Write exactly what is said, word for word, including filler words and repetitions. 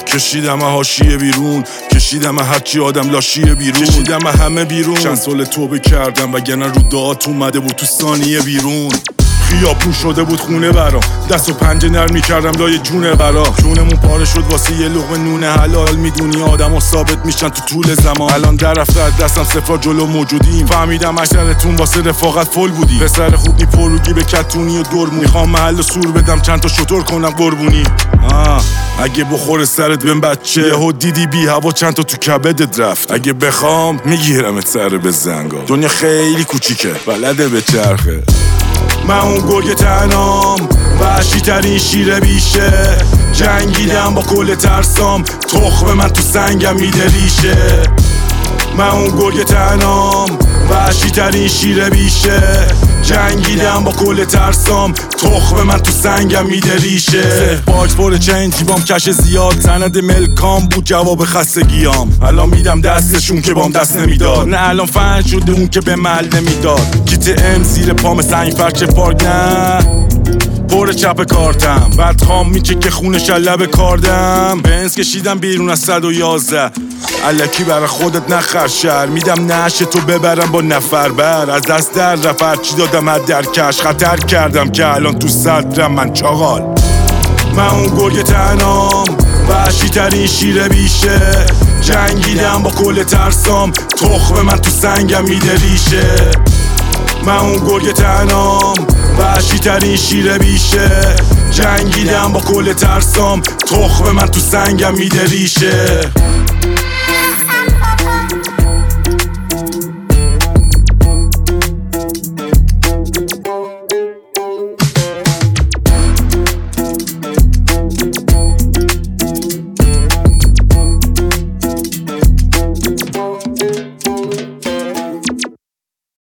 کشیدم حاشیه بیرون، کشیدم هرچی آدم لاشیه بیرون، کشیدم همه بیرون. چند سال توبه کردم وگرنه رو دعات اومده بود تو ثانیه بیرون. خیابون شده بود خونه برام، دست و پنجه نرم میکردم لای جونه برا. جونمون پاره شد واسه یه لقمه نون حلال. میدونی آدم ها ثابت میشن تو طول زمان. الان در رفته از دستم صفرا جلو موجودیم. فهمیدم اکثرتون واسه رفاقت فل بودی. پسر خوب نی پروگی به کتونی و درمون. میخوام محل سور بدم چند تا شطور کنم قربونی. آه اگه بخوره سرت بهم بچه، یهو دیدی بی هوا چند تا تو کبدت رفت. اگه بخوام میگیرمت سر به زنگا. دنیا خیلی کوچیکه بلده به چرخه. من اون گرگ تنام، وحشی ترین شیر بیشه. جنگیدم با کل ترسام، تخم من تو سنگم میده ریشه. من اون گرگ تنام، وحشی ترین شیر بیشه. جنگیدم با کل ترسام، تخم من تو سنگم میده ریشه. باکس پر چین تیبام کش زیاد، سند ملکام بود جواب خستگیام. الان میدم دستشون که بام دست نمیداد، نه الان فن شده اون که به مل نمیداد. کیت ام زیر پام سنگ فرش پارک، نه پر چپ کارتم. بعد خام میچه که خونش لب کاردم. بنز کشیدم بیرون از صد و یازده، الکی برا خودت نخر شهر. میدم نشه تو ببرم با نفر بر. از دست در رفر چی دادم از درکش. خطر کردم که الان تو صدرم من چاغال. من اون گرگ تنام، وحشی ترین شیر بیشه. جنگیدم با کل ترسام، تخم من تو سنگم میده ریشه. من اون گرگ تنام، وحشی ترین شیر بیشه. جنگیدم با کل ترسام، تخم من تو سنگم میده ریشه.